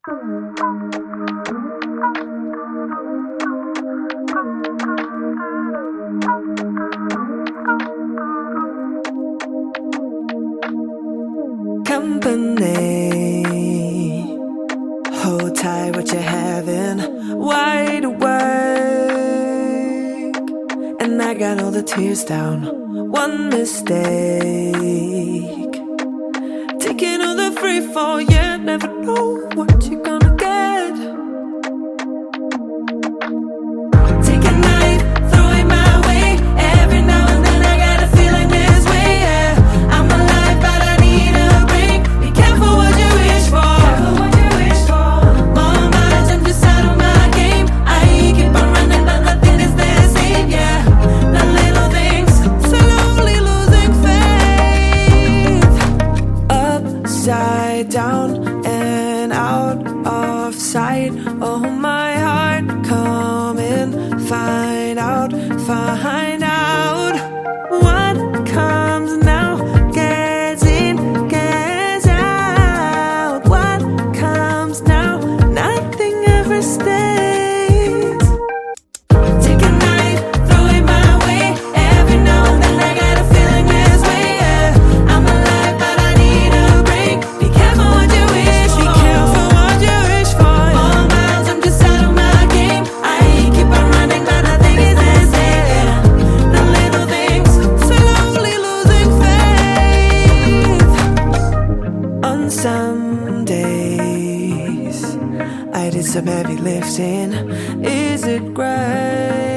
Company, hold tight what you're having, wide awake, and I got all the tears down. One mistake, taking all the free fall, yeah, never know what you're gonna get. Take a knife, throw it my way. Every now and then I got a feeling this way, yeah. I'm alive, but I need a break. Be careful what you wish for. More miles, I'm just out of my game. I keep on running, but nothing is the same, yeah. The little things, slowly losing faith. Upside down and out of sight. Oh, my heart, come in, find out what comes now, gets in, gets out. What comes now, nothing ever stays. Take a knife, throw it my way. Every now and then I got a feeling this way, yeah. I'm alive, but I need a break. Be careful what you wish for. Be careful what you wish for. More miles, I'm just out of my game. I keep on running, but nothing is the same. The little things, slowly losing faith. On some days, I did some heavy lifting. Is it great?